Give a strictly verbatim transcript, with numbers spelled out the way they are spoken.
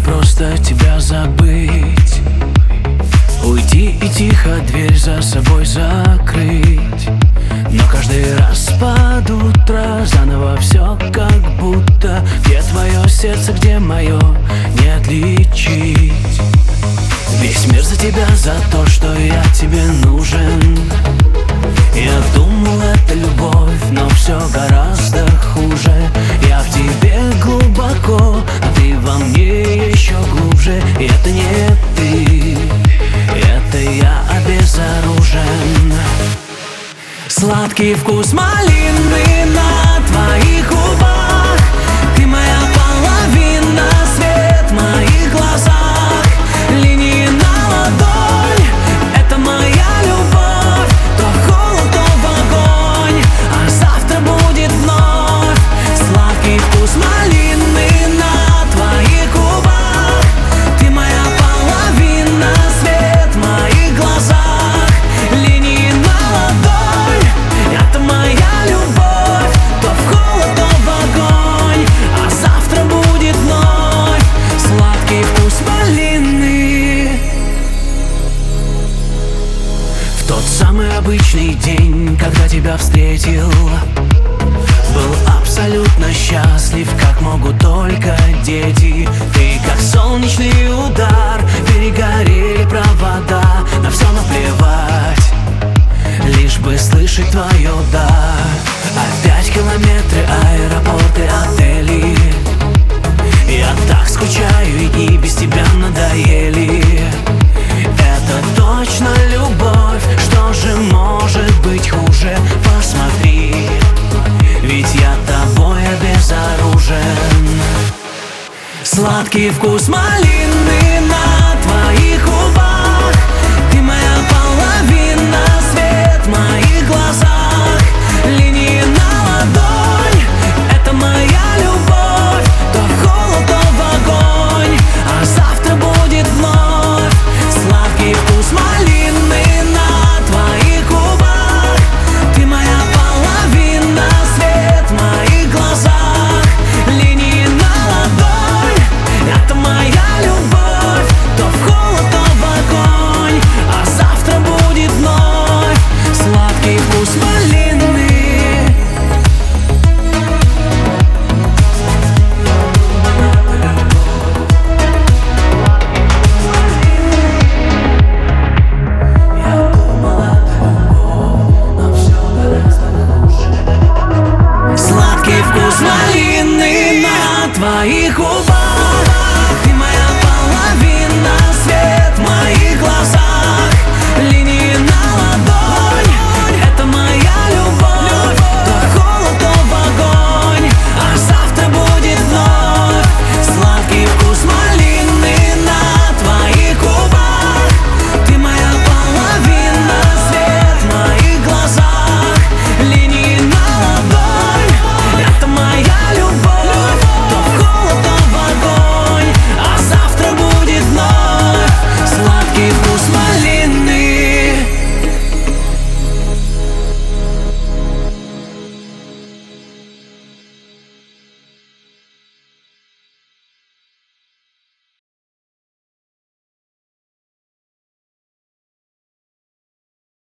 просто тебя забыть, уйти и тихо дверь за собой закрыть. Но каждый раз под утро заново все как будто. Где твое сердце, где мое, не отличить. Весь мир за тебя, за то, что я тебе нужен. Я думал, это любовь, но все гораздо хуже. Я в тебе глубоко, а ты во мне еще глубже. И это не ты, это я обезоружен. Сладкий вкус малины на твоих губах. Ты моя половина, свет в моих глазах. Линии на ладонь, это моя любовь. То в холод, то в огонь, а завтра будет вновь. Сладкий вкус малины на твоих губах. Ты моя половина, свет в моих глазах. Линии на ладонь, это моя любовь. То в холод, то в огонь, а завтра будет вновь. Сладкий вкус малины. В тот самый обычный день, когда тебя встретил, был абсолютно счастлив, как могут только дети. Ты как солнечный удар, перегорели провода. На все наплевать, лишь бы слышать твое «да». Опять километры, аэропорты, отели. Я так скучаю, и дни без тебя надоели. Это точно любовь, что же может быть хуже? Посмотри, ведь я тобой обезоружен. Сладкий вкус малины на твоих губах. Ты моя половина, свет в моих глазах. Линии на ладонь, это моя любовь. То в холод, то в огонь, а завтра будет вновь. Сладкий вкус малины на твоих губах. Ты моя половина, свет в моих глазах. Линии на ладонь, это моя любовь. То в холод, то в огонь, а завтра будет вновь. Сладкий вкус малины. Сладкий вкус малины на твоих губах.